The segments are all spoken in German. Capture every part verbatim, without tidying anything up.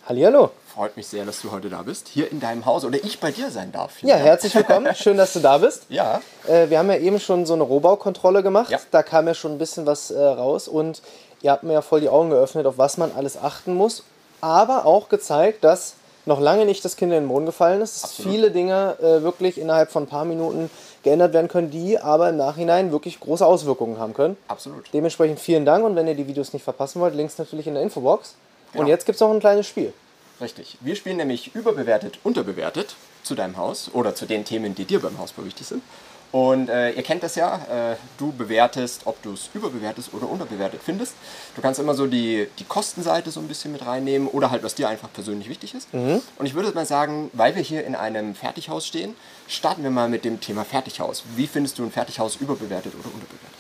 Hallihallo. Freut mich sehr, dass du heute da bist, hier in deinem Haus oder ich bei dir sein darf. Ja, herzlich willkommen. Schön, dass du da bist. Ja. Äh, wir haben ja eben schon so eine Rohbaukontrolle gemacht. Ja. Da kam ja schon ein bisschen was äh, raus und ihr habt mir ja voll die Augen geöffnet, auf was man alles achten muss. Aber auch gezeigt, dass noch lange nicht das Kind in den Boden gefallen ist. Dass Absolut. viele Dinge äh, wirklich innerhalb von ein paar Minuten geändert werden können, die aber im Nachhinein wirklich große Auswirkungen haben können. Absolut. Dementsprechend vielen Dank und wenn ihr die Videos nicht verpassen wollt, Links natürlich in der Infobox. Genau. Und jetzt gibt es noch ein kleines Spiel. Richtig. Wir spielen nämlich überbewertet, unterbewertet zu deinem Haus oder zu den Themen, die dir beim Hausbau wichtig sind. Und äh, ihr kennt das ja, äh, du bewertest, ob du es überbewertet oder unterbewertet findest. Du kannst immer so die, die Kostenseite so ein bisschen mit reinnehmen oder halt, was dir einfach persönlich wichtig ist. Mhm. Und ich würde mal sagen, weil wir hier in einem Fertighaus stehen, starten wir mal mit dem Thema Fertighaus. Wie findest du ein Fertighaus überbewertet oder unterbewertet?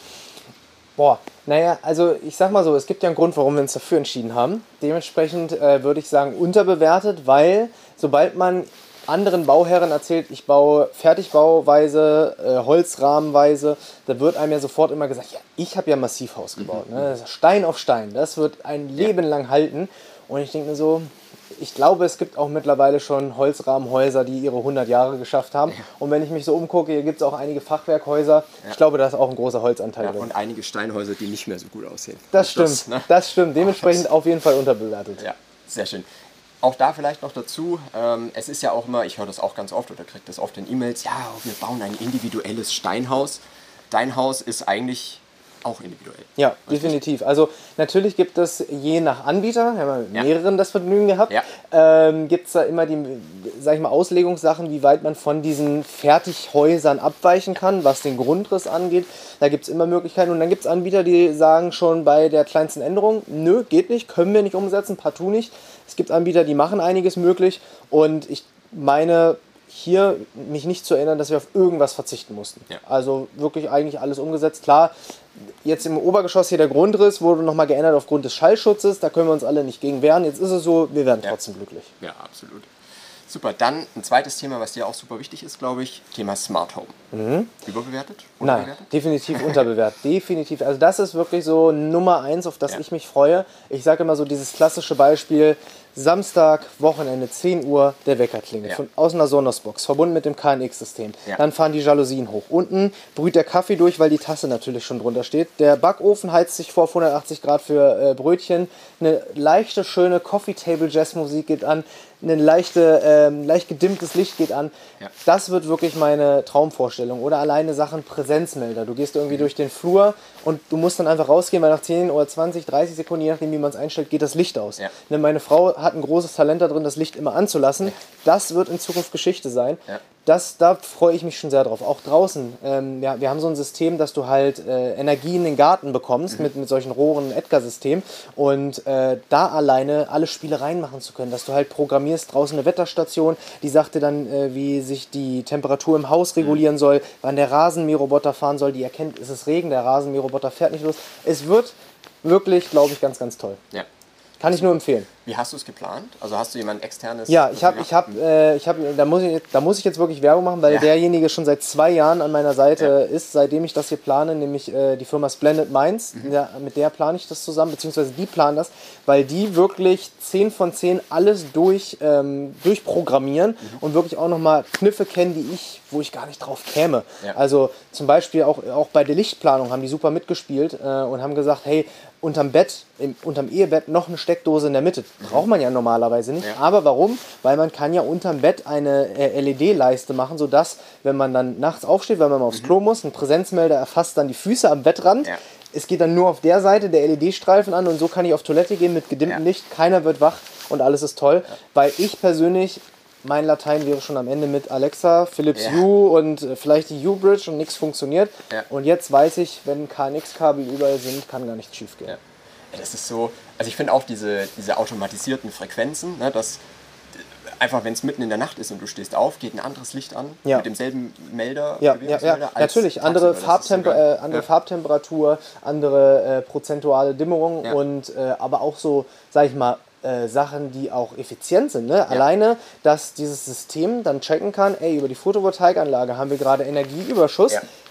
Boah, naja, also ich sag mal so, es gibt ja einen Grund, warum wir uns dafür entschieden haben. Dementsprechend äh, würde ich sagen unterbewertet, weil sobald man anderen Bauherren erzählt, ich baue Fertigbauweise, äh, Holzrahmenweise, da wird einem ja sofort immer gesagt, ja, ich habe ja Massivhaus gebaut, Mhm. ne? Das ist Stein auf Stein, das wird ein Leben lang halten. Und ich denke mir so, ich glaube, es gibt auch mittlerweile schon Holzrahmenhäuser, die ihre hundert Jahre geschafft haben. Ja. Und wenn ich mich so umgucke, hier gibt es auch einige Fachwerkhäuser. Ja. Ich glaube, da ist auch ein großer Holzanteil Ja, drin. und einige Steinhäuser, die nicht mehr so gut aussehen. Das Und stimmt, ne? das stimmt. Dementsprechend auf jeden Fall unterbewertet. Ja, sehr schön. Auch da vielleicht noch dazu, ähm, es ist ja auch immer, ich höre das auch ganz oft oder kriege das oft in E-Mails, ja, wir bauen ein individuelles Steinhaus. Dein Haus ist eigentlich auch individuell. Ja, Richtig? definitiv. Also natürlich gibt es je nach Anbieter, wir haben mit Ja. mehreren das Vergnügen gehabt, Ja. ähm, gibt es da immer die, sag ich mal, Auslegungssachen, wie weit man von diesen Fertighäusern abweichen kann, was den Grundriss angeht. Da gibt es immer Möglichkeiten und dann gibt es Anbieter, die sagen schon bei der kleinsten Änderung, nö, geht nicht, können wir nicht umsetzen, partout nicht. Es gibt Anbieter, die machen einiges möglich und ich meine, hier mich nicht zu erinnern, dass wir auf irgendwas verzichten mussten. Ja. Also wirklich eigentlich alles umgesetzt. Klar, jetzt im Obergeschoss hier der Grundriss wurde nochmal geändert aufgrund des Schallschutzes. Da können wir uns alle nicht gegen wehren. Jetzt ist es so, wir werden Ja. trotzdem glücklich. Ja, absolut. Super, dann ein zweites Thema, was dir auch super wichtig ist, glaube ich, Thema Smart Home. Überbewertet? Nein, Unterbewertet? definitiv unterbewertet. Definitiv. Also das ist wirklich so Nummer eins, auf das Ja. ich mich freue. Ich sage immer so dieses klassische Beispiel, Samstag, Wochenende, zehn Uhr, der Wecker klingelt. Ja. Von, aus einer Sonos-Box, verbunden mit dem K N X-System. Ja. Dann fahren die Jalousien hoch. Unten brüht der Kaffee durch, weil die Tasse natürlich schon drunter steht. Der Backofen heizt sich vor auf hundertachtzig Grad für äh, Brötchen. Eine leichte, schöne Coffee-Table-Jazz-Musik geht an. Ein leichte, ähm, leicht gedimmtes Licht geht an. Ja. Das wird wirklich meine Traumvorstellung. Oder alleine Sachen Präsenzmelder. Du gehst irgendwie durch den Flur und du musst dann einfach rausgehen, weil nach zehn oder zwanzig, dreißig Sekunden, je nachdem wie man es einstellt, geht das Licht aus. Ja. Ne, meine Frau hat ein großes Talent darin, das Licht immer anzulassen. Ja. Das wird in Zukunft Geschichte sein. Ja. Das, da freue ich mich schon sehr drauf. Auch draußen. Ähm, ja, wir haben so ein System, dass du halt äh, Energie in den Garten bekommst Mhm. mit, mit solchen Rohren, Edgar-System. Und äh, da alleine alle Spielereien machen zu können, dass du halt programmierst draußen eine Wetterstation, die sagt dir dann, äh, wie sich die Temperatur im Haus regulieren Mhm. soll, wann der Rasenmäherroboter fahren soll, die erkennt, ist es Regen, der Rasenmäherroboter fährt nicht los. Es wird wirklich, glaube ich, ganz, ganz toll. Ja. Kann ich nur empfehlen. Wie hast du es geplant? Also hast du jemand externes? Ja, ich habe, ich habe, äh, ich habe, da muss ich, da muss ich jetzt wirklich Werbung machen, weil Ja. derjenige schon seit zwei Jahren an meiner Seite Ja. ist, seitdem ich das hier plane, nämlich äh, die Firma Splendid Minds. Mhm. Ja, mit der plane ich das zusammen, beziehungsweise die planen das, weil die wirklich zehn von zehn alles durch, ähm, durchprogrammieren Mhm. und wirklich auch nochmal Kniffe kennen, die ich, wo ich gar nicht drauf käme. Ja. Also zum Beispiel auch, auch bei der Lichtplanung haben die super mitgespielt äh, und haben gesagt, hey, unterm Bett, im, unterm Ehebett noch eine Steckdose in der Mitte. Braucht man ja normalerweise nicht. Ja. Aber warum? Weil man kann ja unterm Bett eine äh, L E D-Leiste machen, sodass, wenn man dann nachts aufsteht, weil man mal aufs Klo muss, ein Präsenzmelder erfasst dann die Füße am Bettrand. Ja. Es geht dann nur auf der Seite der L E D-Streifen an und so kann ich auf Toilette gehen mit gedimmtem Ja. Licht. Keiner wird wach und alles ist toll. Weil ich persönlich, mein Latein wäre schon am Ende mit Alexa, Philips Ja. Hue und äh, vielleicht die U-Bridge und nichts funktioniert. Ja. Und jetzt weiß ich, wenn K N X-Kabel überall sind, kann gar nichts schief gehen. Ja. Ja, das ist so, also ich finde auch diese, diese automatisierten Frequenzen, ne, dass einfach, wenn es mitten in der Nacht ist und du stehst auf, geht ein anderes Licht an Ja. mit demselben Melder. Ja, ja, ja. Bewegungsmelder als Natürlich. Andere, tagsüber. Das ist Farbtemper sogar- äh, andere ja. Farbtemperatur, andere äh, prozentuale Dämmerung Ja. und äh, aber auch so, sag ich mal, äh, Sachen, die auch effizient sind. Ne? Alleine, dass dieses System dann checken kann, ey, über die Photovoltaikanlage haben wir gerade Energieüberschuss. Ja.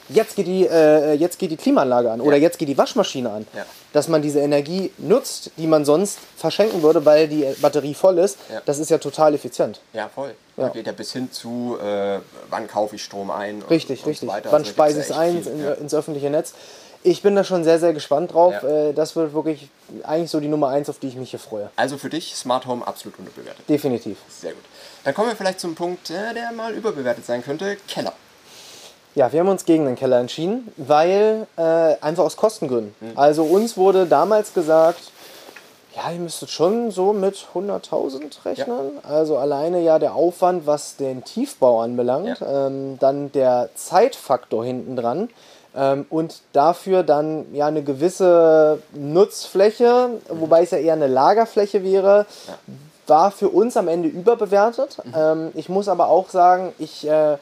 jetzt geht die, äh, jetzt geht die Klimaanlage an oder Ja. jetzt geht die Waschmaschine an. Ja. Dass man diese Energie nutzt, die man sonst verschenken würde, weil die Batterie voll ist, Ja. das ist ja total effizient. Ja, voll. Ja. Da geht ja bis hin zu, äh, wann kaufe ich Strom ein und, Richtig, und richtig. so weiter. Wann Also da speise ich gibt's es ja echt ein viel. in, Ja. ins öffentliche Netz? Ich bin da schon sehr, sehr gespannt drauf. Ja. Äh, Das wird wirklich eigentlich so die Nummer eins, auf die ich mich hier freue. Also für dich Smart Home absolut unterbewertet. Definitiv. Sehr gut. Dann kommen wir vielleicht zum Punkt, äh, der mal überbewertet sein könnte, Keller. Ja, wir haben uns gegen den Keller entschieden, weil äh, einfach aus Kostengründen. Hm. Also uns wurde damals gesagt, ja, ihr müsstet schon so mit hunderttausend rechnen. Also alleine ja der Aufwand, was den Tiefbau anbelangt, Ja. ähm, dann der Zeitfaktor hinten dran ähm, und dafür dann ja eine gewisse Nutzfläche, wobei es ja eher eine Lagerfläche wäre, war für uns am Ende überbewertet. Ähm, ich muss aber auch sagen, ich... Äh,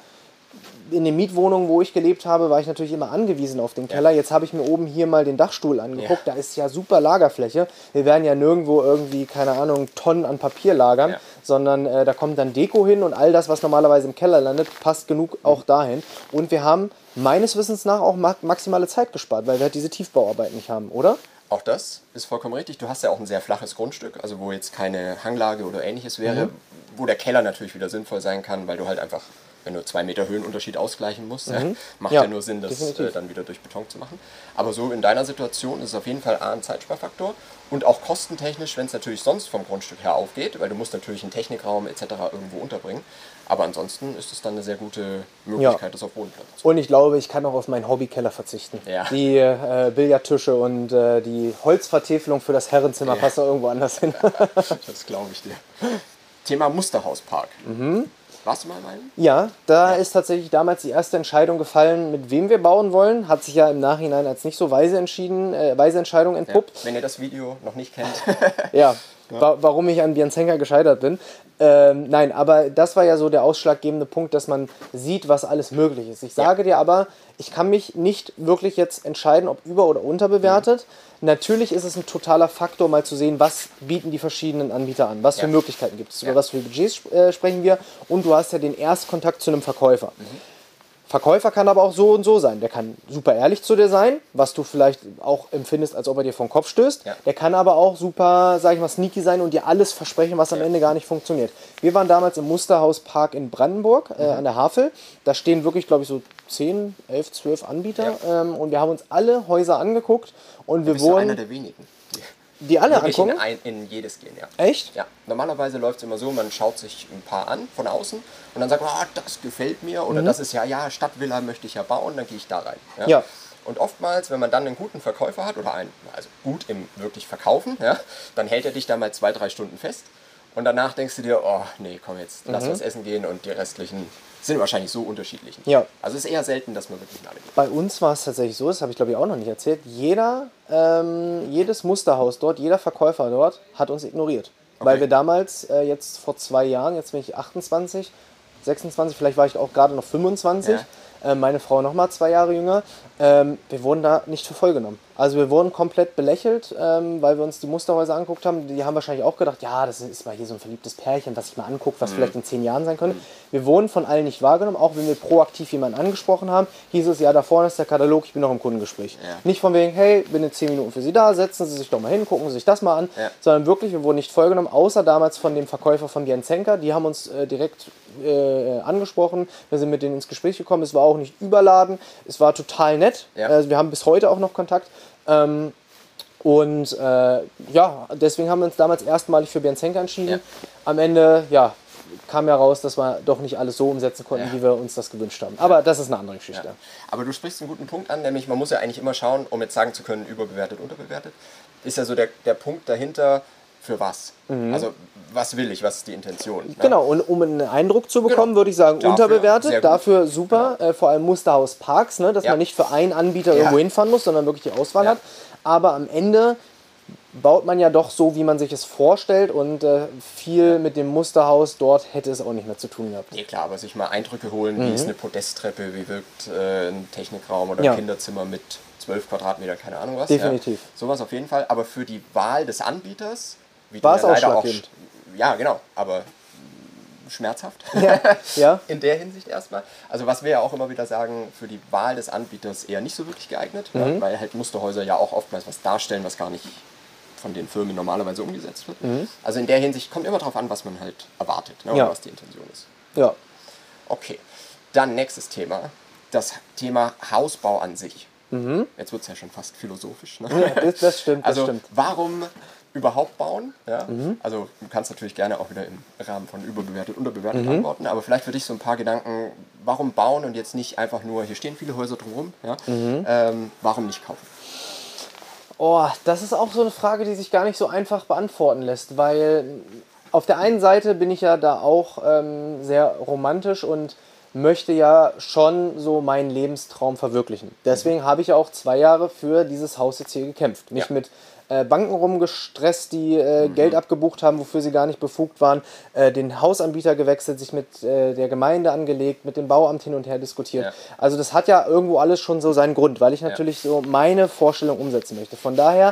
in den Mietwohnungen, wo ich gelebt habe, war ich natürlich immer angewiesen auf den Keller. Jetzt habe ich mir oben hier mal den Dachstuhl angeguckt. Ja. Da ist ja super Lagerfläche. Wir werden ja nirgendwo irgendwie, keine Ahnung, Tonnen an Papier lagern, Ja. sondern äh, da kommt dann Deko hin und all das, was normalerweise im Keller landet, passt genug auch dahin. Und wir haben meines Wissens nach auch ma maximale Zeit gespart, weil wir halt diese Tiefbauarbeit nicht haben, oder? Auch das ist vollkommen richtig. Du hast ja auch ein sehr flaches Grundstück, also wo jetzt keine Hanglage oder ähnliches wäre, wo der Keller natürlich wieder sinnvoll sein kann, weil du halt einfach, wenn du zwei Meter Höhenunterschied ausgleichen musst, ja, macht ja, Ja, nur Sinn, das definitiv. äh, dann wieder durch Beton zu machen. Aber so in deiner Situation ist es auf jeden Fall A, ein Zeitsparfaktor und auch kostentechnisch, wenn es natürlich sonst vom Grundstück her aufgeht, weil du musst natürlich einen Technikraum et cetera irgendwo unterbringen. Aber ansonsten ist es dann eine sehr gute Möglichkeit, Ja. das auf Bodenplatte zu Und ich glaube, ich kann auch auf meinen Hobbykeller verzichten. Ja. Die äh, Billardtische und äh, die Holzvertäfelung für das Herrenzimmer Ja. passt doch irgendwo anders hin. Das glaube ich dir. Thema Musterhauspark. Warst du mal in einem? Ja, da ist tatsächlich damals die erste Entscheidung gefallen, mit wem wir bauen wollen. Hat sich ja im Nachhinein als nicht so weise entschieden, äh, weise Entscheidung Ja. entpuppt. Wenn ihr das Video noch nicht kennt. Ja, wa warum ich an Bianzenka gescheitert bin. Ähm, nein, aber das war ja so der ausschlaggebende Punkt, dass man sieht, was alles möglich ist. Ich sage dir aber, ich kann mich nicht wirklich jetzt entscheiden, ob über- oder unterbewertet. Mhm. Natürlich ist es ein totaler Faktor, mal zu sehen, was bieten die verschiedenen Anbieter an, was für Ja. Möglichkeiten gibt es, über Ja. was für Budgets äh, sprechen wir. Und du hast ja den Erstkontakt zu einem Verkäufer. Mhm. Verkäufer kann aber auch so und so sein. Der kann super ehrlich zu dir sein, was du vielleicht auch empfindest, als ob er dir vom Kopf stößt. Ja. Der kann aber auch super, sag ich mal, sneaky sein und dir alles versprechen, was am Ende gar nicht funktioniert. Wir waren damals im Musterhauspark in Brandenburg, äh, an der Havel. Da stehen wirklich, glaube ich, so zehn, elf, zwölf Anbieter. Ähm, und wir haben uns alle Häuser angeguckt und wir Bist du einer wurden der wenigen, die die alle wirklich in, angucken. ein, in jedes gehen. Ja. Echt? Ja, normalerweise läuft es immer so, man schaut sich ein paar an von außen und dann sagt man, ah, das gefällt mir oder das ist ja, ja, Stadtvilla möchte ich ja bauen, dann gehe ich da rein. Ja. Ja. Und oftmals, wenn man dann einen guten Verkäufer hat oder einen, also gut im wirklich Verkaufen, ja, dann hält er dich da mal zwei, drei Stunden fest und danach denkst du dir, oh nee, komm jetzt, lass was essen gehen und die restlichen sind wahrscheinlich so unterschiedlich. Ja. Also es ist eher selten, dass man wirklich in alle geht. Bei uns war es tatsächlich so, das habe ich glaube ich auch noch nicht erzählt, jeder, ähm, jedes Musterhaus dort, jeder Verkäufer dort hat uns ignoriert. Weil Okay. wir damals, äh, jetzt vor zwei Jahren, jetzt bin ich achtundzwanzig, sechsundzwanzig, vielleicht war ich auch gerade noch fünfundzwanzig, äh, meine Frau noch mal zwei Jahre jünger, ähm, wir wurden da nicht für voll genommen. Also wir wurden komplett belächelt, ähm, weil wir uns die Musterhäuser angeguckt haben. Die haben wahrscheinlich auch gedacht, ja, das ist mal hier so ein verliebtes Pärchen, was sich mal anguckt, was vielleicht in zehn Jahren sein könnte. Wir wurden von allen nicht wahrgenommen, auch wenn wir proaktiv jemanden angesprochen haben, hieß es, ja, da vorne ist der Katalog, ich bin noch im Kundengespräch. Ja. Nicht von wegen, hey, bin in zehn Minuten für Sie da, setzen Sie sich doch mal hin, gucken Sie sich das mal an, Ja. sondern wirklich, wir wurden nicht vollgenommen, außer damals von dem Verkäufer von Bianzenka, die haben uns äh, direkt äh, angesprochen, wir sind mit denen ins Gespräch gekommen, es war auch nicht überladen, es war total nett, Ja. also wir haben bis heute auch noch Kontakt. Ähm, und äh, ja, deswegen haben wir uns damals erstmalig für Bianzenka entschieden. Ja. Am Ende, ja, kam ja raus, dass wir doch nicht alles so umsetzen konnten, Ja. wie wir uns das gewünscht haben. Aber das ist eine andere Geschichte. Ja. Aber du sprichst einen guten Punkt an, nämlich man muss ja eigentlich immer schauen, um jetzt sagen zu können, überbewertet, unterbewertet, ist ja so der, der Punkt dahinter, für was. Also was will ich, was ist die Intention. Ne? Genau, und um einen Eindruck zu bekommen, Genau. würde ich sagen, Dafür unterbewertet, sehr gut. dafür super, äh, vor allem Musterhaus Parks, ne, dass Ja. man nicht für einen Anbieter Ja. irgendwo hinfahren muss, sondern wirklich die Auswahl Ja. hat. Aber am Ende baut man ja doch so, wie man sich es vorstellt und äh, viel mit dem Musterhaus dort hätte es auch nicht mehr zu tun gehabt. Nee, klar, aber sich mal Eindrücke holen, wie ist eine Podesttreppe, wie wirkt äh, ein Technikraum oder Ja. ein Kinderzimmer mit zwölf Quadratmeter, keine Ahnung was. Definitiv. Ja. Sowas auf jeden Fall, aber für die Wahl des Anbieters, wie War du es ja leider auch, ausschlaggebend. ja genau, aber schmerzhaft. Ja, ja. In der Hinsicht erstmal. Also was wir ja auch immer wieder sagen, für die Wahl des Anbieters eher nicht so wirklich geeignet, mhm. ja, weil halt Musterhäuser ja auch oftmals was darstellen, was gar nicht von den Firmen normalerweise umgesetzt wird. Mhm. Also in der Hinsicht kommt immer darauf an, was man halt erwartet, ne, ja. oder was die Intention ist. Ja. Okay, dann nächstes Thema, das Thema Hausbau an sich. Mhm. Jetzt wird es ja schon fast philosophisch. Ne? Ja, das, das stimmt, das also stimmt. warum überhaupt bauen? Ja? Mhm. Also du kannst natürlich gerne auch wieder im Rahmen von überbewertet, unterbewertet mhm. antworten, aber vielleicht für dich so ein paar Gedanken, warum bauen und jetzt nicht einfach nur, hier stehen viele Häuser drumherum, ja? mhm. ähm, warum nicht kaufen? Oh, das ist auch so eine Frage, die sich gar nicht so einfach beantworten lässt, weil auf der einen Seite bin ich ja da auch ähm, sehr romantisch und möchte ja schon so meinen Lebenstraum verwirklichen. Deswegen mhm. habe ich auch zwei Jahre für dieses Haus jetzt hier gekämpft. Mich ja. mit äh, Banken rumgestresst, die äh, mhm. Geld abgebucht haben, wofür sie gar nicht befugt waren, äh, den Hausanbieter gewechselt, sich mit äh, der Gemeinde angelegt, mit dem Bauamt hin und her diskutiert. Ja. Also das hat ja irgendwo alles schon so seinen Grund, weil ich natürlich ja. so meine Vorstellung umsetzen möchte. Von daher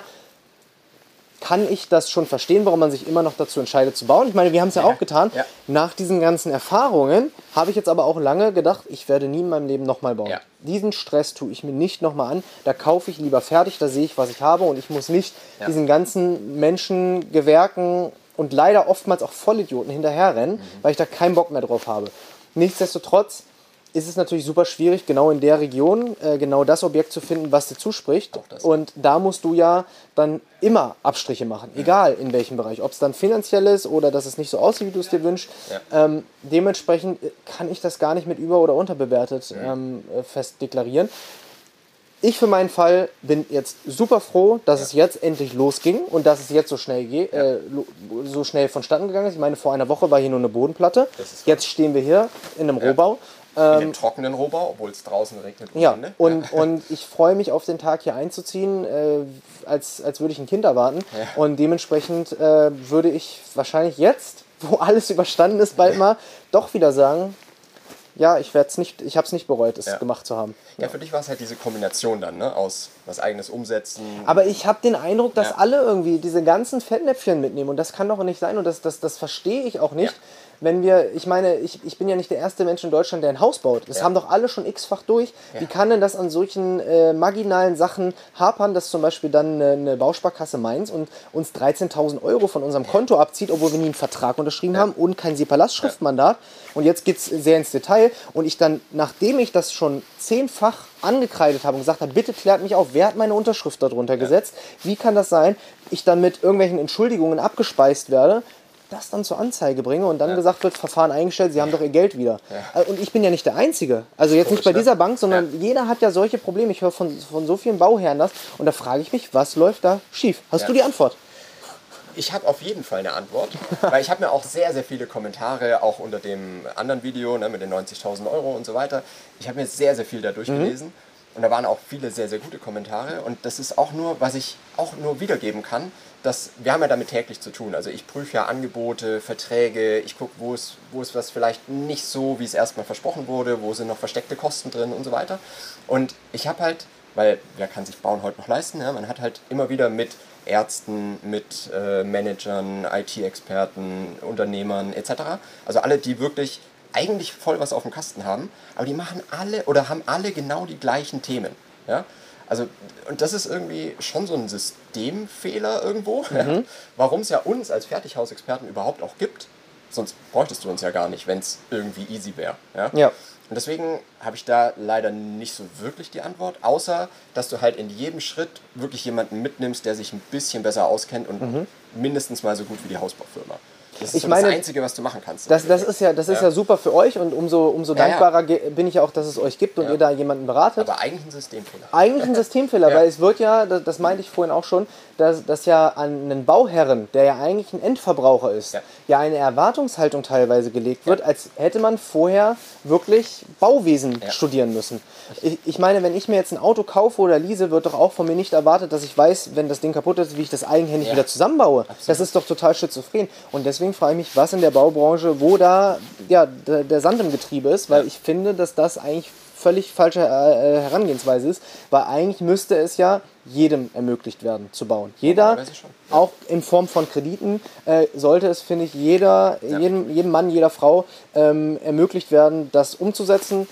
kann ich das schon verstehen, warum man sich immer noch dazu entscheidet zu bauen. Ich meine, wir haben es ja, ja auch getan. Ja. Nach diesen ganzen Erfahrungen habe ich jetzt aber auch lange gedacht, ich werde nie in meinem Leben nochmal bauen. Ja. Diesen Stress tue ich mir nicht nochmal an. Da kaufe ich lieber fertig, da sehe ich, was ich habe und ich muss nicht ja. diesen ganzen Menschen, Gewerken und leider oftmals auch Vollidioten hinterherrennen, mhm. weil ich da keinen Bock mehr drauf habe. Nichtsdestotrotz ist es natürlich super schwierig, genau in der Region äh, genau das Objekt zu finden, was dir zuspricht. Und da musst du ja dann immer Abstriche machen, ja. egal in welchem Bereich. Ob es dann finanziell ist oder dass es nicht so aussieht, wie du es dir wünschst. Ja. Ähm, dementsprechend kann ich das gar nicht mit über- oder unterbewertet ja. ähm, fest deklarieren. Ich für meinen Fall bin jetzt super froh, dass ja. es jetzt endlich losging und dass es jetzt so schnell, ge- ja. äh, so schnell vonstatten gegangen ist. Ich meine, vor einer Woche war hier nur eine Bodenplatte. Jetzt stehen wir hier in einem ja. Rohbau. In einem trockenen Rohbau, obwohl es draußen regnet. Und ja, und, ja. und ich freue mich auf den Tag hier einzuziehen, äh, als, als würde ich ein Kind erwarten. Ja. Und dementsprechend äh, würde ich wahrscheinlich jetzt, wo alles überstanden ist, bald mal doch wieder sagen, ja, ich werd's nicht, ich habe es nicht bereut, es ja. gemacht zu haben. Ja, für dich war es halt diese Kombination dann, ne? Aus was eigenes Umsetzen. Aber ich habe den Eindruck, dass ja. alle irgendwie diese ganzen Fettnäpfchen mitnehmen und das kann doch nicht sein und das, das, das verstehe ich auch nicht. Ja. Wenn wir, ich meine, ich, ich bin ja nicht der erste Mensch in Deutschland, der ein Haus baut. Das ja. haben doch alle schon x-fach durch. Ja. Wie kann denn das an solchen äh, marginalen Sachen hapern, dass zum Beispiel dann eine, eine Bausparkasse Mainz und uns dreizehntausend Euro von unserem Konto abzieht, obwohl wir nie einen Vertrag unterschrieben ja. haben und kein SEPA-Lastschriftmandat. Ja. Und jetzt geht es sehr ins Detail. Und ich dann, nachdem ich das schon zehnfach angekreidet habe und gesagt habe, bitte klärt mich auf, wer hat meine Unterschrift darunter ja. gesetzt? Wie kann das sein, ich dann mit irgendwelchen Entschuldigungen abgespeist werde, das dann zur Anzeige bringe und dann ja. gesagt wird, Verfahren eingestellt, Sie haben doch Ihr Geld wieder. Ja. Und ich bin ja nicht der Einzige. Also jetzt nicht bei dieser Bank, sondern ja. jeder hat ja solche Probleme. Ich höre von, von so vielen Bauherren das und da frage ich mich, was läuft da schief? Hast ja. du die Antwort? Ich habe auf jeden Fall eine Antwort, weil ich habe mir auch sehr, sehr viele Kommentare, auch unter dem anderen Video ne, mit den neunzigtausend Euro und so weiter, ich habe mir sehr, sehr viel da durchgelesen. Mhm. Und da waren auch viele sehr, sehr gute Kommentare. Und das ist auch nur, was ich auch nur wiedergeben kann, dass wir haben ja damit täglich zu tun. Also ich prüfe ja Angebote, Verträge, ich gucke, wo ist, wo ist was vielleicht nicht so, wie es erstmal versprochen wurde, wo sind noch versteckte Kosten drin und so weiter. Und ich habe halt, weil wer kann sich Bauen heute noch leisten, ja, man hat halt immer wieder mit Ärzten, mit äh, Managern, I T-Experten, Unternehmern et cetera. Also alle, die wirklich eigentlich voll was auf dem Kasten haben, aber die machen alle oder haben alle genau die gleichen Themen. Ja? Also, und das ist irgendwie schon so ein Systemfehler irgendwo, mhm. ja? Warum es ja uns als Fertighausexperten überhaupt auch gibt, sonst bräuchtest du uns ja gar nicht, wenn es irgendwie easy wäre. Ja? Ja. Und deswegen habe ich da leider nicht so wirklich die Antwort, außer dass du halt in jedem Schritt wirklich jemanden mitnimmst, der sich ein bisschen besser auskennt und mhm. mindestens mal so gut wie die Hausbaufirma. Das ist ich so meine, das Einzige, was du machen kannst. Das, das ist ja, das ist ja. ja super für euch und umso, umso ja, dankbarer ja. bin ich ja auch, dass es euch gibt und ja. ihr da jemanden beratet. Aber eigentlich ein Systemfehler. Eigentlich ein Systemfehler, ja. weil es wird ja, das, das meinte ich vorhin auch schon, dass, dass ja an einen Bauherren, der ja eigentlich ein Endverbraucher ist, ja, ja eine Erwartungshaltung teilweise gelegt wird, ja. als hätte man vorher wirklich Bauwesen ja. studieren müssen. Ich, ich meine, wenn ich mir jetzt ein Auto kaufe oder lease, wird doch auch von mir nicht erwartet, dass ich weiß, wenn das Ding kaputt ist, wie ich das eigenhändig ja. wieder zusammenbaue. Absolut. Das ist doch total schizophren. Und deswegen frage ich mich, was in der Baubranche, wo da ja, der, der Sand im Getriebe ist, weil ja. ich finde, dass das eigentlich völlig falsche äh, Herangehensweise ist, weil eigentlich müsste es ja jedem ermöglicht werden zu bauen. Jeder, schon, ja. Auch in Form von Krediten, äh, sollte es, finde ich, jeder, ja. jedem, jedem Mann, jeder Frau ähm, ermöglicht werden, das umzusetzen.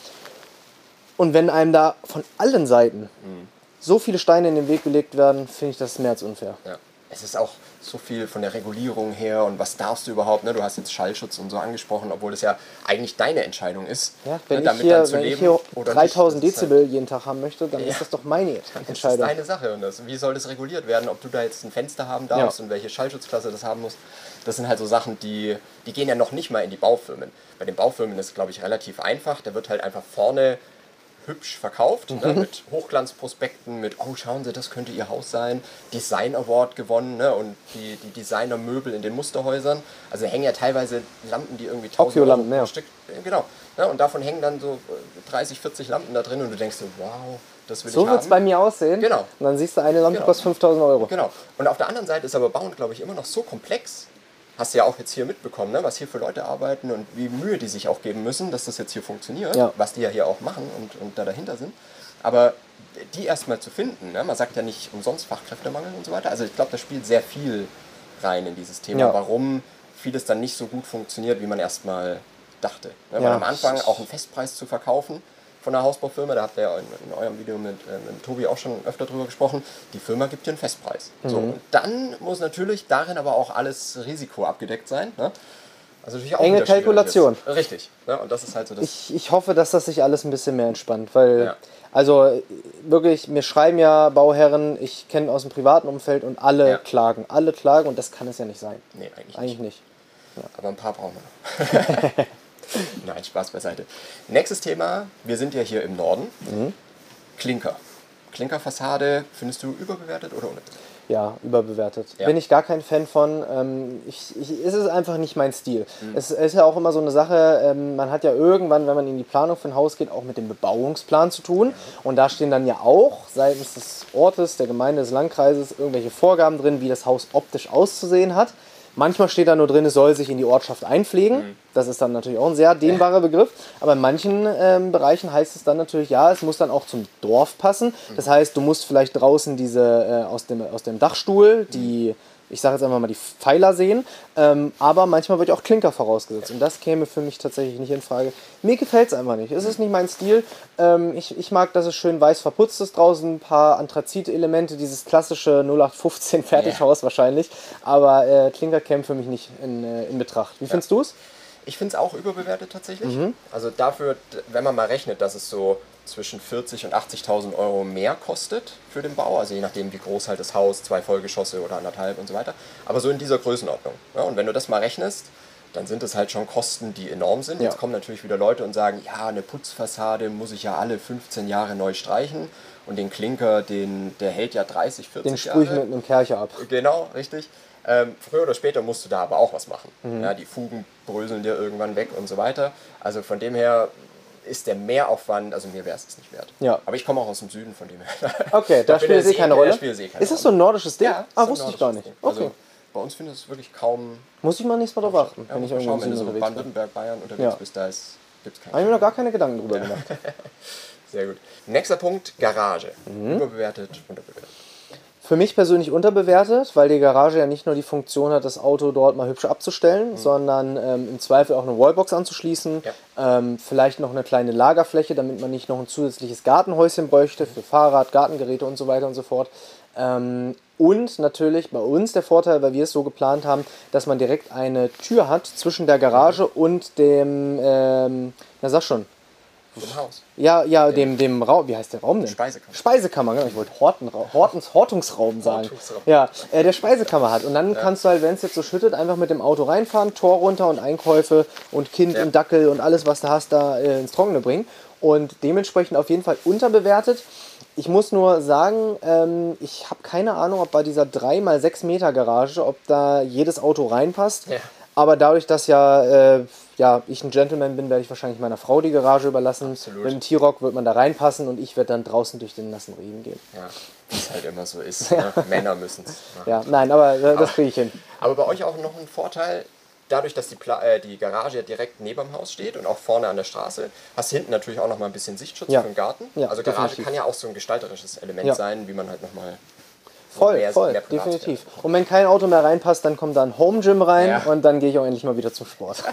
Und wenn einem da von allen Seiten mhm. so viele Steine in den Weg gelegt werden, finde ich das mehr als unfair. Ja. Es ist auch so viel von der Regulierung her und was darfst du überhaupt, ne? Du hast jetzt Schallschutz und so angesprochen, obwohl es ja eigentlich deine Entscheidung ist, ja, wenn ne? damit ich hier, dann zu wenn leben ich hier oder dreitausend nicht, Dezibel halt, jeden Tag haben möchte, dann ja, ist das doch meine Entscheidung. Das ist deine Sache und das, wie soll das reguliert werden, ob du da jetzt ein Fenster haben darfst ja. und welche Schallschutzklasse das haben muss. Das sind halt so Sachen, die, die gehen ja noch nicht mal in die Baufirmen. Bei den Baufirmen ist es, glaube ich, relativ einfach, da wird halt einfach vorne hübsch verkauft, mhm. ne, mit Hochglanzprospekten, mit, oh, schauen Sie, das könnte Ihr Haus sein, Design Award gewonnen, ne, und die, die Designermöbel in den Musterhäusern. Also hängen ja teilweise Lampen, die irgendwie tausend Euro pro ja. Stück, genau, ne, und davon hängen dann so dreißig, vierzig Lampen da drin und du denkst so, wow, das will so ich haben. So wird es bei mir aussehen. Genau. Und dann siehst du, eine Lampe genau. kostet fünftausend Euro. Genau. Und auf der anderen Seite ist aber Bauen, glaube ich, immer noch so komplex. Hast du ja auch jetzt hier mitbekommen, ne, was hier für Leute arbeiten und wie Mühe die sich auch geben müssen, dass das jetzt hier funktioniert, ja. was die ja hier auch machen und, und da dahinter sind. Aber die erstmal zu finden, ne, man sagt ja nicht umsonst Fachkräftemangel und so weiter, also ich glaube, da spielt sehr viel rein in dieses Thema, ja. warum vieles dann nicht so gut funktioniert, wie man erstmal dachte. Ne, ja. Weil am Anfang auch einen Festpreis zu verkaufen von einer Hausbaufirma, da habt ihr ja in, in eurem Video mit, äh, mit Tobi auch schon öfter drüber gesprochen, die Firma gibt dir einen Festpreis. Mhm. So, und dann muss natürlich darin aber auch alles Risiko abgedeckt sein. Ne? Also natürlich auch enge Kalkulation. Ist. Richtig. Ne? Und das ist halt so das. Ich, ich hoffe, dass das sich alles ein bisschen mehr entspannt, weil, ja. also wirklich, mir schreiben ja Bauherren, ich kenne aus dem privaten Umfeld und alle ja. klagen, alle klagen und das kann es ja nicht sein. Nee, eigentlich, eigentlich nicht. nicht. Ja. Aber ein paar brauchen wir noch. Nein, Spaß beiseite. Nächstes Thema, wir sind ja hier im Norden. Mhm. Klinker. Klinkerfassade, findest du überbewertet oder unterbewertet? Ja, überbewertet. Ja. Bin ich gar kein Fan von. Ähm, ich, ich, es ist einfach nicht mein Stil. Mhm. Es ist ja auch immer so eine Sache, ähm, man hat ja irgendwann, wenn man in die Planung für ein Haus geht, auch mit dem Bebauungsplan zu tun. Mhm. Und da stehen dann ja auch seitens des Ortes, der Gemeinde, des Landkreises irgendwelche Vorgaben drin, wie das Haus optisch auszusehen hat. Manchmal steht da nur drin, es soll sich in die Ortschaft einpflegen. Mhm. Das ist dann natürlich auch ein sehr dehnbarer Begriff. Aber in manchen ähm, Bereichen heißt es dann natürlich, ja, es muss dann auch zum Dorf passen. Das heißt, du musst vielleicht draußen diese äh, aus, dem, aus dem Dachstuhl, die, ich sage jetzt einfach mal, die Pfeiler sehen. Ähm, aber manchmal wird ja auch Klinker vorausgesetzt. Und das käme für mich tatsächlich nicht in Frage. Mir gefällt es einfach nicht. Es ist nicht mein Stil. Ähm, ich, ich mag, dass es schön weiß verputzt ist draußen. Ein paar Anthrazit-Elemente, dieses klassische null acht fünfzehn Fertighaus yeah. wahrscheinlich. Aber äh, Klinker käme für mich nicht in, äh, in Betracht. Wie ja. findest du es? Ich finde es auch überbewertet tatsächlich. Mhm. Also dafür, wenn man mal rechnet, dass es so zwischen vierzigtausend und achtzigtausend Euro mehr kostet für den Bau, also je nachdem wie groß halt das Haus, zwei Vollgeschosse oder anderthalb und so weiter, aber so in dieser Größenordnung. Ja, und wenn du das mal rechnest, dann sind es halt schon Kosten, die enorm sind. Ja. Jetzt kommen natürlich wieder Leute und sagen, ja, eine Putzfassade muss ich ja alle fünfzehn Jahre neu streichen und den Klinker, den, der hält ja dreißig, vierzig den sprühe ich Jahre. mit einem Kercher ab. Genau, richtig. Ähm, früher oder später musst du da aber auch was machen. Mhm. Ja, die Fugen bröseln dir irgendwann weg und so weiter. Also von dem her ist der Mehraufwand, also mir wäre es nicht wert. Ja. Aber ich komme auch aus dem Süden, von dem her. Okay, da spielt es eh keine Rolle. Da spielt eh keine ist das so ein nordisches Ding? Ja, ah, wusste ich gar nicht. Ding. Okay. Also bei uns findet es wirklich kaum... Muss ich mal nächstes Mal drauf achten, ja, wenn ich irgendwo schauen, im wenn Süden du so unterwegs bin. Baden-Württemberg, Bayern unterwegs ja. bist, da gibt es keine. Habe ich mir noch gar keine Gedanken drüber ja. gemacht. Sehr gut. Nächster Punkt, Garage. Mhm. Überbewertet, unterbewertet. Für mich persönlich unterbewertet, weil die Garage ja nicht nur die Funktion hat, das Auto dort mal hübsch abzustellen, mhm. sondern ähm, im Zweifel auch eine Wallbox anzuschließen, ja. ähm, vielleicht noch eine kleine Lagerfläche, damit man nicht noch ein zusätzliches Gartenhäuschen bräuchte für Fahrrad, Gartengeräte und so weiter und so fort. Ähm, und natürlich bei uns der Vorteil, weil wir es so geplant haben, dass man direkt eine Tür hat zwischen der Garage mhm. und dem, ähm, na sag schon, Im Haus. Ja, ja, dem, dem Raum, wie heißt der Raum denn? Speisekammer. Speisekammer, genau. Ich wollte Horten, Hortens, Hortungsraum sagen. Hortungsraum. Ja, äh, der Speisekammer hat. Und dann ja. kannst du halt, wenn es jetzt so schüttet, einfach mit dem Auto reinfahren, Tor runter und Einkäufe und Kind ja. und Dackel und alles, was du hast, da äh, ins Trockene bringen. Und dementsprechend auf jeden Fall unterbewertet. Ich muss nur sagen, ähm, ich habe keine Ahnung, ob bei dieser drei mal sechs Meter Garage, ob da jedes Auto reinpasst. Ja. Aber dadurch, dass ja, äh, ja ich ein Gentleman bin, werde ich wahrscheinlich meiner Frau die Garage überlassen. Absolut. Mit dem T-Rock wird man da reinpassen und ich werde dann draußen durch den nassen Regen gehen. Ja, wie es halt immer so ist. Ne? Männer müssen es machen. Ja, nein, aber äh, das kriege ich hin. Aber bei euch auch noch ein Vorteil, dadurch, dass die, Pla äh, die Garage ja direkt neben dem Haus steht und auch vorne an der Straße, hast du hinten natürlich auch nochmal ein bisschen Sichtschutz Ja. für den Garten. Ja, also Garage definitiv. kann ja auch so ein gestalterisches Element Ja. sein, wie man halt nochmal... Voll, mehr- voll, mehr Privatsphäre. definitiv. Und wenn kein Auto mehr reinpasst, dann kommt da ein Home Gym rein Ja. und dann gehe ich auch endlich mal wieder zum Sport.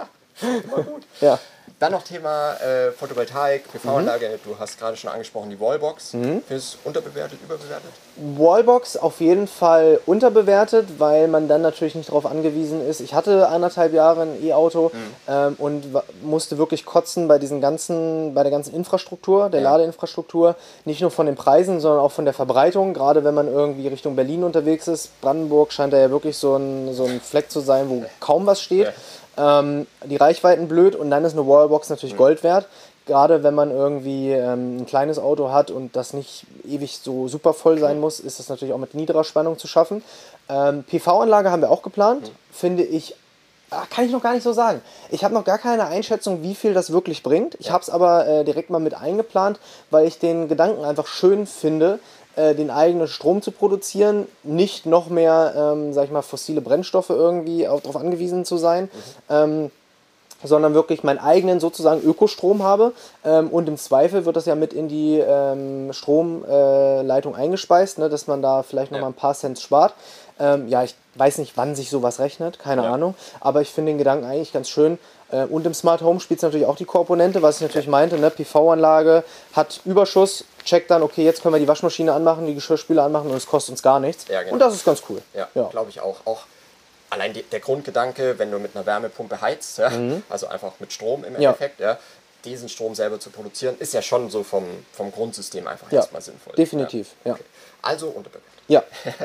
Immer gut. Ja. Dann noch Thema äh, Photovoltaik, P V-Anlage. Du hast gerade schon angesprochen, die Wallbox. Mhm. Findest du unterbewertet, überbewertet? Wallbox auf jeden Fall unterbewertet, weil man dann natürlich nicht darauf angewiesen ist. Ich hatte anderthalb Jahre ein E-Auto Mhm. ähm, und wa- musste wirklich kotzen bei diesen ganzen, bei der ganzen Infrastruktur, der Ja. Ladeinfrastruktur. Nicht nur von den Preisen, sondern auch von der Verbreitung. Gerade wenn man irgendwie Richtung Berlin unterwegs ist. Brandenburg scheint da ja wirklich so ein, so ein Fleck zu sein, wo kaum was steht. Ja. Ähm, die Reichweiten blöd und dann ist eine Wallbox natürlich Mhm. Gold wert. Gerade wenn man irgendwie ähm, ein kleines Auto hat und das nicht ewig so super voll sein muss, ist das natürlich auch mit niederer Spannung zu schaffen. Ähm, P V-Anlage haben wir auch geplant, finde ich, ah, kann ich noch gar nicht so sagen. Ich habe noch gar keine Einschätzung, wie viel das wirklich bringt. Ich habe es aber äh, direkt mal mit eingeplant, weil ich den Gedanken einfach schön finde, äh, den eigenen Strom zu produzieren, nicht noch mehr, ähm, sag ich mal, fossile Brennstoffe irgendwie auch darauf angewiesen zu sein. Ähm, sondern wirklich meinen eigenen sozusagen Ökostrom habe ähm, und im Zweifel wird das ja mit in die ähm, Stromleitung äh, eingespeist, ne, dass man da vielleicht noch Ja. mal ein paar Cent spart. Ähm, ja, ich weiß nicht, wann sich sowas rechnet, keine Ja. Ahnung, aber ich finde den Gedanken eigentlich ganz schön. Äh, und im Smart Home spielt es natürlich auch die Komponente, was ich natürlich meinte, ne, P V-Anlage hat Überschuss, checkt dann, okay, jetzt können wir die Waschmaschine anmachen, die Geschirrspüler anmachen und es kostet uns gar nichts. Ja, genau. Und das ist ganz cool. Ja, Ja. glaube ich auch. Auch allein die, der Grundgedanke, wenn du mit einer Wärmepumpe heizt, ja, also einfach mit Strom im Mhm. Ja. Endeffekt, ja, diesen Strom selber zu produzieren, ist ja schon so vom, vom Grundsystem einfach Ja, erstmal sinnvoll. definitiv, ja. Okay. Also unterbewertet. Ja.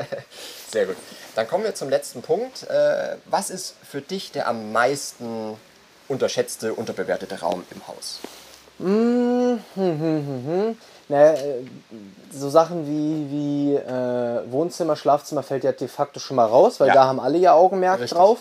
Sehr gut. Dann kommen wir zum letzten Punkt. Äh, was ist für dich der am meisten unterschätzte, unterbewertete Raum im Haus? Naja, äh, so Sachen wie, wie äh, Wohnzimmer, Schlafzimmer fällt ja de facto schon mal raus, weil Ja. da haben alle ihr Augenmerk Richtig. drauf.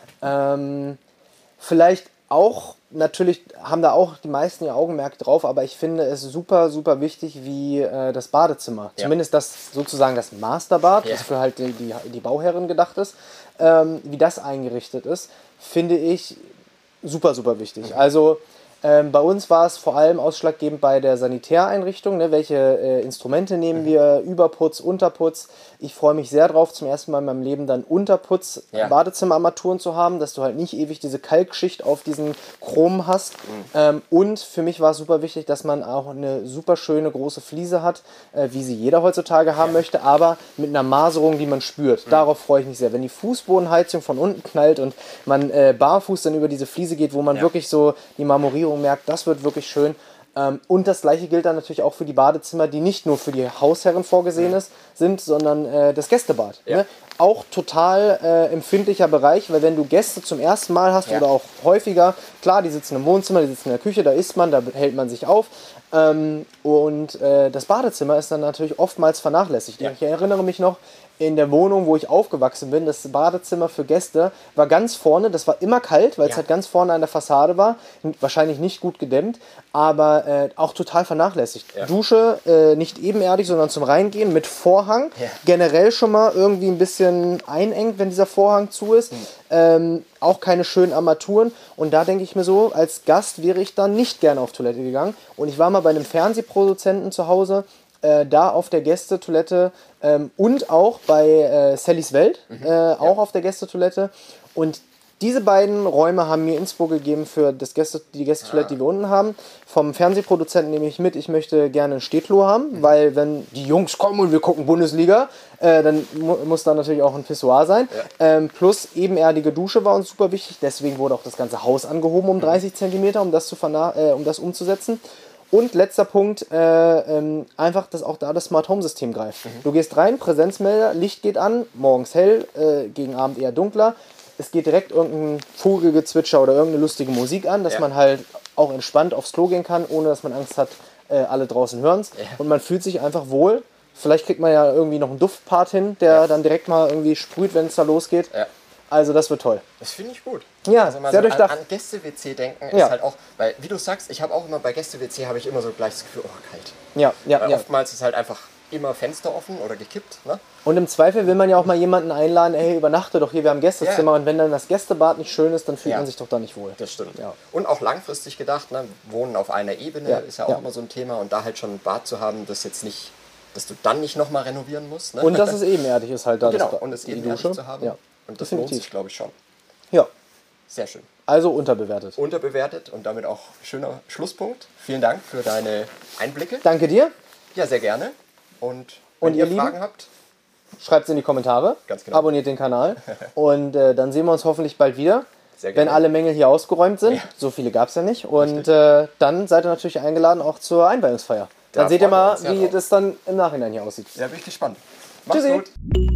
Ähm, vielleicht auch, natürlich haben da auch die meisten ihr Augenmerk drauf, aber ich finde es super, super wichtig, wie äh, das Badezimmer, Ja. zumindest das sozusagen das Masterbad, Ja. das für halt die, die, die Bauherrin gedacht ist, ähm, wie das eingerichtet ist, finde ich super, super wichtig. Mhm. Also ähm, bei uns war es vor allem ausschlaggebend bei der Sanitäreinrichtung, ne, welche äh, Instrumente nehmen Mhm. wir, Überputz, Unterputz. Ich freue mich sehr drauf, zum ersten Mal in meinem Leben dann Unterputz, Ja. Badezimmerarmaturen zu haben, dass du halt nicht ewig diese Kalkschicht auf diesen Chrom hast. Mhm. Ähm, und für mich war es super wichtig, dass man auch eine super schöne große Fliese hat, äh, wie sie jeder heutzutage haben möchte, aber mit einer Maserung, die man spürt. Mhm. Darauf freue ich mich sehr. Wenn die Fußbodenheizung von unten knallt und man äh, barfuß dann über diese Fliese geht, wo man Ja. wirklich so die Marmorierung merkt, das wird wirklich schön. Ähm, und das gleiche gilt dann natürlich auch für die Badezimmer, die nicht nur für die Hausherren vorgesehen ist, sind, sondern äh, das Gästebad. Ja. Ne? Auch total äh, empfindlicher Bereich, weil wenn du Gäste zum ersten Mal hast Ja. oder auch häufiger, klar, die sitzen im Wohnzimmer, die sitzen in der Küche, da isst man, da hält man sich auf. Ähm, und äh, das Badezimmer ist dann natürlich oftmals vernachlässigt. Ja. Ich erinnere mich noch, in der Wohnung, wo ich aufgewachsen bin, das Badezimmer für Gäste war ganz vorne, das war immer kalt, weil es Ja. halt ganz vorne an der Fassade war, wahrscheinlich nicht gut gedämmt, aber äh, auch total vernachlässigt. Ja. Dusche, äh, nicht ebenerdig, sondern zum Reingehen mit Vorhang, Ja. generell schon mal irgendwie ein bisschen einengt, wenn dieser Vorhang zu ist, Hm. ähm, auch keine schönen Armaturen und da denke ich mir so, als Gast wäre ich dann nicht gerne auf Toilette gegangen und ich war mal bei einem Fernsehproduzenten zu Hause, äh, da auf der Gästetoilette ähm, und auch bei äh, Sallys Welt, äh, auch auf der Gästetoilette. Und diese beiden Räume haben mir Inspo gegeben für das Gäste, die Gästetoilette, die wir unten haben. Vom Fernsehproduzenten nehme ich mit, ich möchte gerne ein Stehklo haben, weil wenn die Jungs kommen und wir gucken Bundesliga, äh, dann mu muss da natürlich auch ein Pissoir sein. Ähm, plus ebenerdige Dusche war uns super wichtig, deswegen wurde auch das ganze Haus angehoben um dreißig Zentimeter, um das, zu äh, um das umzusetzen. Und letzter Punkt, äh, ähm, einfach, dass auch da das Smart Home System greift. Du gehst rein, Präsenzmelder, Licht geht an, morgens hell, äh, gegen Abend eher dunkler. Es geht direkt irgendein Vogelgezwitscher oder irgendeine lustige Musik an, dass Ja. man halt auch entspannt aufs Klo gehen kann, ohne dass man Angst hat, äh, alle draußen hören es. Ja. Und man fühlt sich einfach wohl. Vielleicht kriegt man ja irgendwie noch einen Duftpart hin, der Ja. dann direkt mal irgendwie sprüht, wenn es da losgeht. Ja. Also das wird toll. Das finde ich gut. Ja, also mal sehr so an, durchdacht. an Gäste-W C denken Ja. ist halt auch, weil wie du sagst, ich habe auch immer bei Gäste-W C habe ich immer so gleich das Gefühl, oh kalt. Ja, ja, Weil ja. oftmals ist halt einfach immer Fenster offen oder gekippt. Ne? Und im Zweifel will man ja auch mal jemanden einladen, hey, übernachte doch hier, wir haben Gästezimmer. Ja. Und wenn dann das Gästebad nicht schön ist, dann fühlt Ja. man sich doch da nicht wohl. Das stimmt. Ja. Und auch langfristig gedacht, ne? Wohnen auf einer Ebene Ja. ist ja auch Ja. immer so ein Thema. Und da halt schon ein Bad zu haben, das jetzt nicht, dass du dann nicht nochmal renovieren musst. Ne? Und dass es ebenerdig ist halt da. genau, das, und es die ebenerdig Dusche. zu haben. Ja. Und das Definitiv. lohnt sich, glaube ich, schon. Ja, Sehr schön. also unterbewertet. Unterbewertet und damit auch schöner Schlusspunkt. Vielen Dank für deine Einblicke. Danke dir. Ja, sehr gerne. Und wenn Und ihr ihr Lieben? Fragen habt, Schreibt es in die Kommentare. Ganz genau. Abonniert den Kanal. Und äh, dann sehen wir uns hoffentlich bald wieder. Sehr gerne. Wenn alle Mängel hier ausgeräumt sind. Ja. So viele gab es ja nicht. Und äh, dann seid ihr natürlich eingeladen auch zur Einweihungsfeier. Da Dann seht ihr freuen wir mal, uns, ja, wie drauf. das dann im Nachhinein hier aussieht. ja, bin ich gespannt. Macht's Tschüssi. gut.